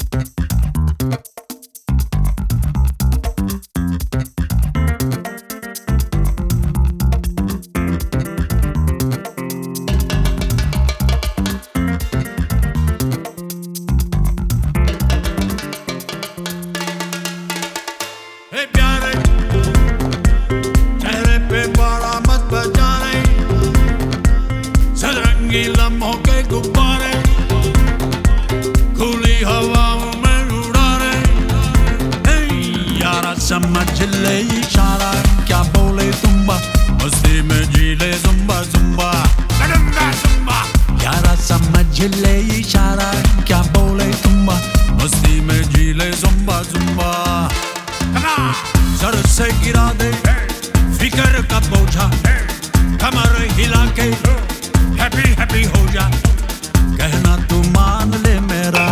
लम्हों के गुब्बारे खुली हवाओं में उड़ाने यारा समझ ले इशारा क्या बोले तुम्बा मस्ती में जी ले जुम्बा जुम्बा जुम्बा यारा समझ ले इशारा क्या बोले तुम्बा मस्ती में जी ले जुम्बा जुम्बा सर से गिरा दे फिकर का बोझा कमर हिला के हैप्पी हैप्पी हो जा कहना तू मान ले मेरा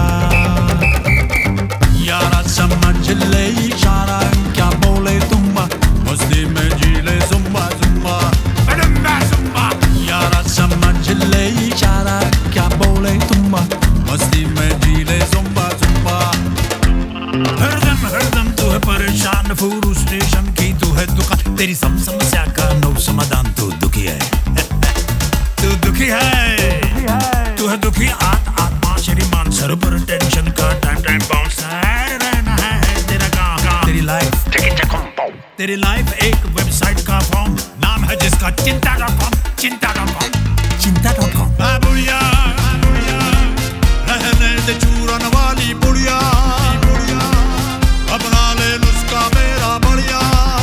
यारा समझ ले इशारा क्या बोले तुम्बा मस्ती में जी ले जुम्बा जुम्बा जुम्बा यारा समझ ले इशारा क्या बोले तुम्बा मस्ती में जी ले जुम्बा जुम्बा हरदम तू है परेशान फूरू स्टेशन की तू है दुकान तेरी समस्या का नो समाधान तू दुखी है तू दुखी है तू है दुखी आत्मा श्रीमान सर पर टेंशन का टाइम बाउंस रहना है तेरा काम तेरी लाइफ एक वेबसाइट का फॉर्म नाम है जिसका चिंता.com बुढ़िया रहने दे चूरन वाली बुढ़िया अपना ले नुस्खा मेरा बढ़िया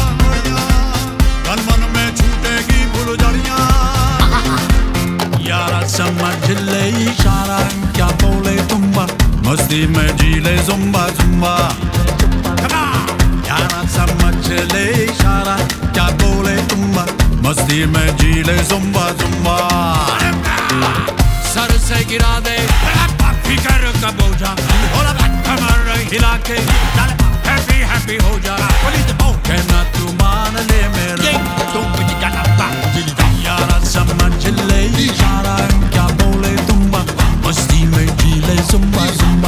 तन मन में छूटेगी फुलझड़ियां यारा समझ ले इशारा क्या बोले तुम्बा मस्ती में जी ले जुम्बा जुम्बा यारा समझ ले इशारा क्या बोले तुम्बा मस्ती में जी ले जुम्बा जुम्बा सर से गिरा दे फिकर का बोझा कमर हिला के हैप्पी हैप्पी हो जा कहना तू मान ले मेरा यारा समझ ले इशारा क्या बोले तुम्बा मस्ती में जी ले जुम्बा जुम्बा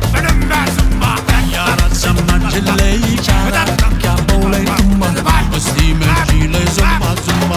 यारा समझ ले इशारा क्या बोले तुम्बा मस्ती में जी ले जुम्बा जुम्बा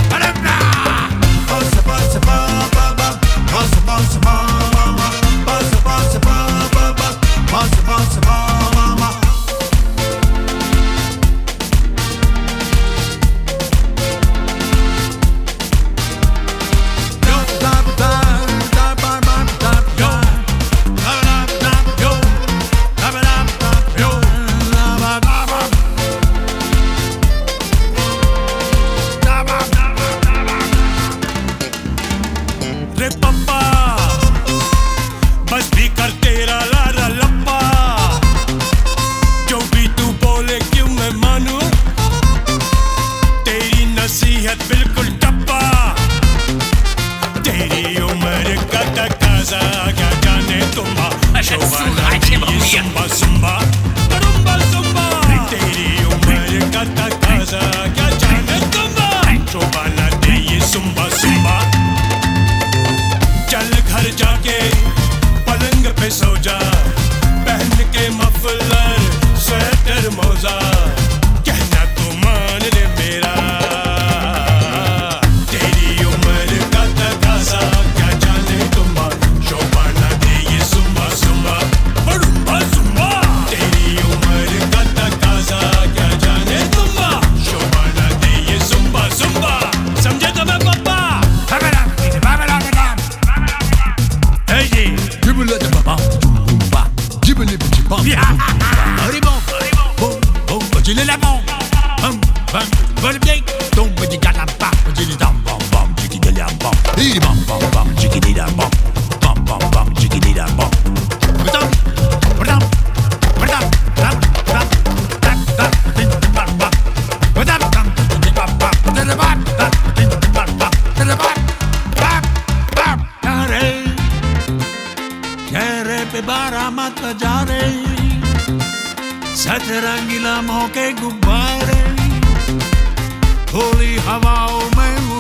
बिल्कुल टप्पा तेरी उम्र का तकाजा क्या जाने तुम्बा सुम्बा सुम्बा सुम्बा तेरी उम्र का तकाजा क्या जाने तुम्बा शोभाना दे ये सुम्बा सुम्बा चल घर जाके पलंग पे सो जा पहन के मफलर स्वेटर मोजा कहना तू मान ले मेरा बारामत जा रही सतरंगी लम्हों के गुब्बारे खुली हवाओं में